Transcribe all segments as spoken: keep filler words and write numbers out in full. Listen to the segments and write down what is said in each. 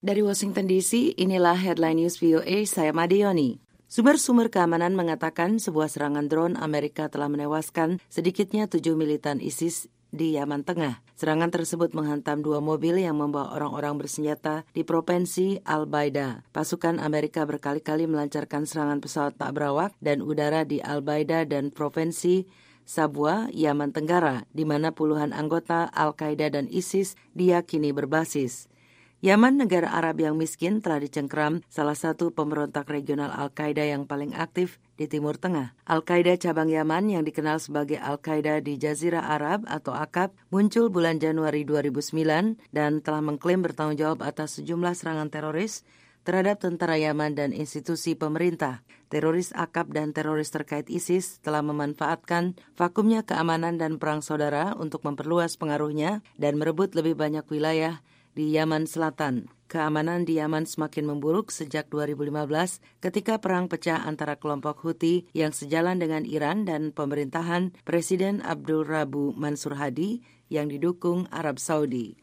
Dari Washington D C, inilah Headline News V O A, saya Madioni. Sumber-sumber keamanan mengatakan sebuah serangan drone Amerika telah menewaskan sedikitnya tujuh militan ISIS di Yaman Tengah. Serangan tersebut menghantam dua mobil yang membawa orang-orang bersenjata di provinsi Al-Baida. Pasukan Amerika berkali-kali melancarkan serangan pesawat tak berawak dan udara di Al-Baida dan provinsi Sabwa, Yaman Tenggara, di mana puluhan anggota Al-Qaeda dan ISIS diyakini berbasis. Yaman, negara Arab yang miskin, telah dicengkeram salah satu pemberontak regional Al-Qaeda yang paling aktif di Timur Tengah. Al-Qaeda cabang Yaman yang dikenal sebagai Al-Qaeda di Jazirah Arab atau A Q A B muncul bulan Januari dua ribu sembilan dan telah mengklaim bertanggung jawab atas sejumlah serangan teroris terhadap tentara Yaman dan institusi pemerintah. Teroris A Q A B dan teroris terkait ISIS telah memanfaatkan vakumnya keamanan dan perang saudara untuk memperluas pengaruhnya dan merebut lebih banyak wilayah di Yaman Selatan. Keamanan di Yaman semakin memburuk sejak dua ribu lima belas ketika perang pecah antara kelompok Houthi yang sejalan dengan Iran dan pemerintahan Presiden Abdul Rabu Mansur Hadi yang didukung Arab Saudi.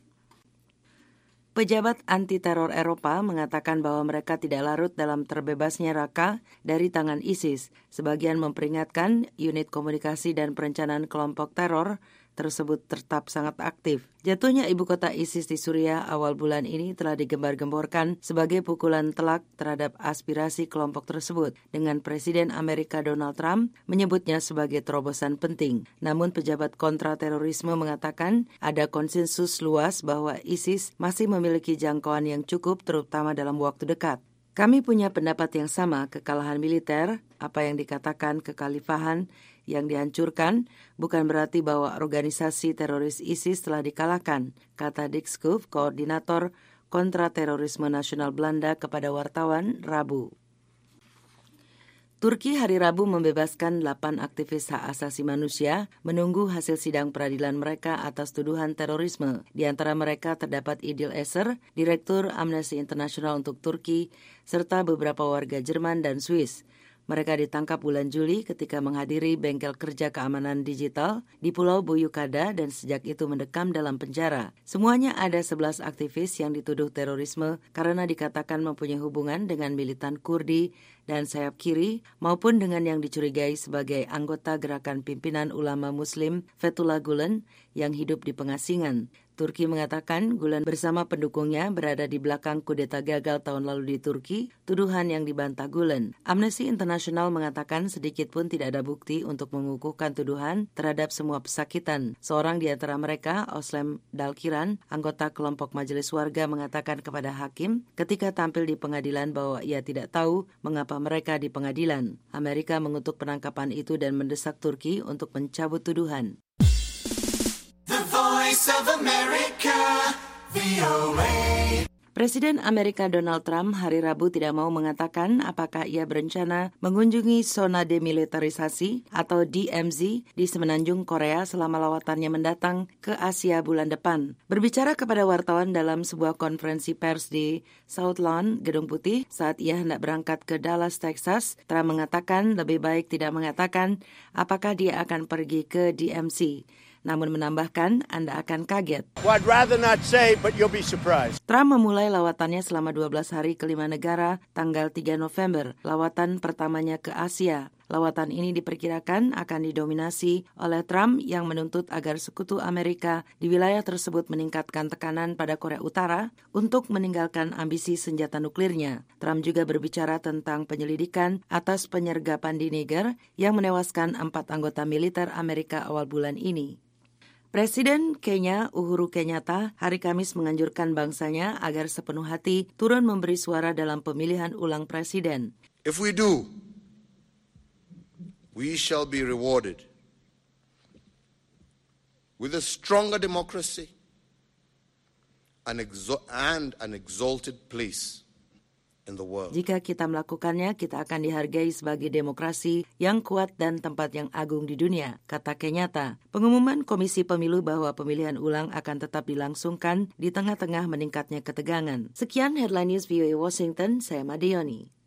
Pejabat anti-teror Eropa mengatakan bahwa mereka tidak larut dalam terbebasnya Raqqa dari tangan ISIS. Sebagian memperingatkan unit komunikasi dan perencanaan kelompok teror tersebut tetap sangat aktif. Jatuhnya ibu kota ISIS di Suriah awal bulan ini telah digembar-gemborkan sebagai pukulan telak terhadap aspirasi kelompok tersebut, dengan Presiden Amerika Donald Trump menyebutnya sebagai terobosan penting. Namun pejabat kontraterorisme mengatakan ada konsensus luas bahwa ISIS masih memiliki jangkauan yang cukup terutama dalam waktu dekat. Kami punya pendapat yang sama, kekalahan militer, apa yang dikatakan kekhalifahan yang dihancurkan, bukan berarti bahwa organisasi teroris ISIS telah dikalahkan, kata Dick Schoof, koordinator kontraterorisme nasional Belanda kepada wartawan Rabu. Turki hari Rabu membebaskan delapan aktivis hak asasi manusia menunggu hasil sidang peradilan mereka atas tuduhan terorisme. Di antara mereka terdapat Idil Eser, Direktur Amnesty International untuk Turki, serta beberapa warga Jerman dan Swiss. Mereka ditangkap bulan Juli ketika menghadiri bengkel kerja keamanan digital di Pulau Buyukada dan sejak itu mendekam dalam penjara. Semuanya ada sebelas aktivis yang dituduh terorisme karena dikatakan mempunyai hubungan dengan militan Kurdi dan sayap kiri maupun dengan yang dicurigai sebagai anggota gerakan pimpinan ulama Muslim Fethullah Gulen yang hidup di pengasingan. Turki mengatakan Gulen bersama pendukungnya berada di belakang kudeta gagal tahun lalu di Turki, tuduhan yang dibantah Gulen. Amnesty International mengatakan sedikit pun tidak ada bukti untuk mengukuhkan tuduhan terhadap semua pesakitan. Seorang di antara mereka, Oslem Dalkiran, anggota kelompok majelis warga, mengatakan kepada hakim ketika tampil di pengadilan bahwa ia tidak tahu mengapa mereka di pengadilan. Amerika mengutuk penangkapan itu dan mendesak Turki untuk mencabut tuduhan. Voice of America, V O A. Presiden Amerika Donald Trump hari Rabu tidak mau mengatakan apakah ia berencana mengunjungi zona demilitarisasi atau D M Z di semenanjung Korea selama lawatannya mendatang ke Asia bulan depan. Berbicara kepada wartawan dalam sebuah konferensi pers di South Lawn, Gedung Putih, saat ia hendak berangkat ke Dallas, Texas, Trump mengatakan lebih baik tidak mengatakan apakah dia akan pergi ke D M Z. Namun menambahkan, Anda akan kaget. Well, I'd rather not say, but you'll be surprised. Trump memulai lawatannya selama dua belas hari ke lima negara tanggal tiga November, lawatan pertamanya ke Asia. Lawatan ini diperkirakan akan didominasi oleh Trump yang menuntut agar sekutu Amerika di wilayah tersebut meningkatkan tekanan pada Korea Utara untuk meninggalkan ambisi senjata nuklirnya. Trump juga berbicara tentang penyelidikan atas penyergapan di Niger yang menewaskan empat anggota militer Amerika awal bulan ini. Presiden Kenya Uhuru Kenyatta hari Kamis menganjurkan bangsanya agar sepenuh hati turun memberi suara dalam pemilihan ulang presiden. If we do, we shall be rewarded with a stronger democracy and, exo- and an exalted place in the world. Jika kita melakukannya, kita akan dihargai sebagai demokrasi yang kuat dan tempat yang agung di dunia, kata Kenyatta. Pengumuman Komisi Pemilu bahwa pemilihan ulang akan tetap dilangsungkan di tengah-tengah meningkatnya ketegangan. Sekian Headline News V O A Washington, saya Madioni.